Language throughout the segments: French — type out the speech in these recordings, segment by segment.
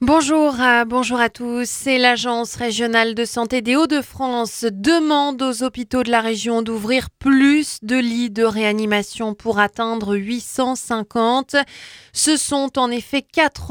Bonjour à tous. C'est l'Agence régionale de santé des Hauts-de-France demande aux hôpitaux de la région d'ouvrir plus de lits de réanimation pour atteindre 850. Ce sont en effet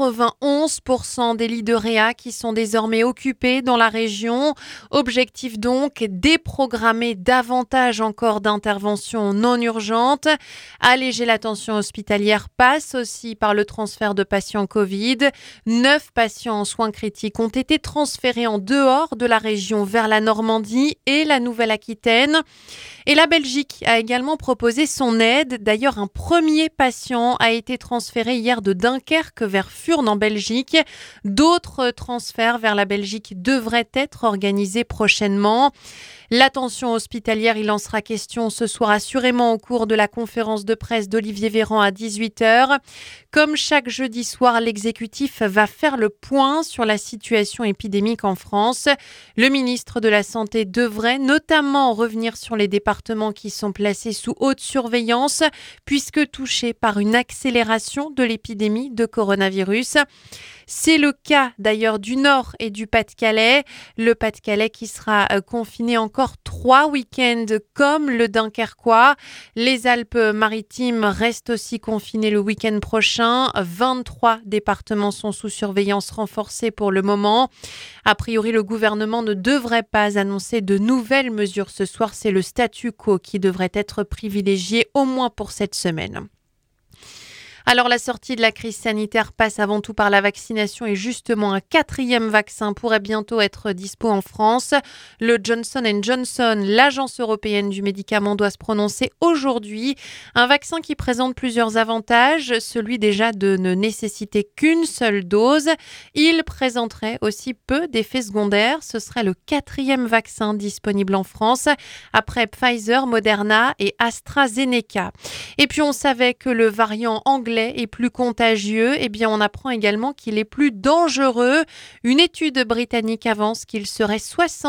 91% des lits de réa qui sont désormais occupés dans la région. Objectif donc, déprogrammer davantage encore d'interventions non urgentes. Alléger la tension hospitalière passe aussi par le transfert de patients Covid. 9 patients en soins critiques ont été transférés en dehors de la région vers la Normandie et la Nouvelle-Aquitaine. Et la Belgique a également proposé son aide. D'ailleurs, un premier patient a été transféré hier de Dunkerque vers Furnes en Belgique. D'autres transferts vers la Belgique devraient être organisés prochainement. La tension hospitalière, il en sera question ce soir assurément au cours de la conférence de presse d'Olivier Véran à 18h. Comme chaque jeudi soir, l'exécutif va faire le point sur la situation épidémique en France. Le ministre de la Santé devrait notamment revenir sur les départements qui sont placés sous haute surveillance, puisque touchés par une accélération de l'épidémie de coronavirus. C'est le cas d'ailleurs du Nord et du Pas-de-Calais. Le Pas-de-Calais qui sera confiné encore 3 week-ends comme le Dunkerquois. Les Alpes-Maritimes restent aussi confinées le week-end prochain. 23 départements sont sous surveillance renforcée pour le moment. A priori, le gouvernement ne devrait pas annoncer de nouvelles mesures ce soir. C'est le statu quo qui devrait être privilégié au moins pour cette semaine. Alors la sortie de la crise sanitaire passe avant tout par la vaccination et justement un 4e vaccin pourrait bientôt être dispo en France. Le Johnson & Johnson, l'agence européenne du médicament, doit se prononcer aujourd'hui. Un vaccin qui présente plusieurs avantages, celui déjà de ne nécessiter qu'une seule dose. Il présenterait aussi peu d'effets secondaires. Ce serait le 4e vaccin disponible en France après Pfizer, Moderna et AstraZeneca. Et puis on savait que le variant anglais est plus contagieux, eh bien on apprend également qu'il est plus dangereux. Une étude britannique avance qu'il serait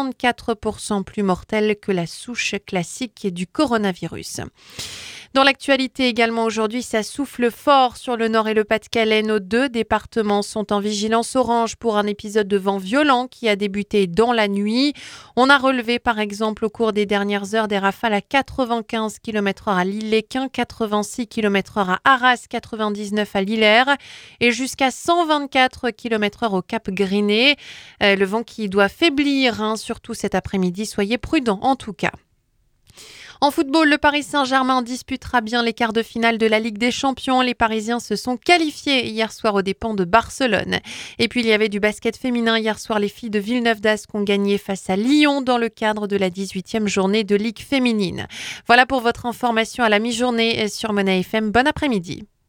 64% plus mortel que la souche classique du coronavirus. Dans l'actualité également aujourd'hui, ça souffle fort sur le Nord et le Pas-de-Calais. Nos 2 départements sont en vigilance orange pour un épisode de vent violent qui a débuté dans la nuit. On a relevé par exemple au cours des dernières heures des rafales à 95 km/h à Lille-les-Quins, 86 km/h à Arras, 99 à Lillers et jusqu'à 124 km/h au Cap Griné. Le vent qui doit faiblir, surtout cet après-midi. Soyez prudents en tout cas. En football, le Paris Saint-Germain disputera bien les quarts de finale de la Ligue des Champions. Les Parisiens se sont qualifiés hier soir aux dépens de Barcelone. Et puis il y avait du basket féminin hier soir. Les filles de Villeneuve d'Ascq ont gagné face à Lyon dans le cadre de la 18e journée de Ligue féminine. Voilà pour votre information à la mi-journée sur Mona FM. Bon après-midi.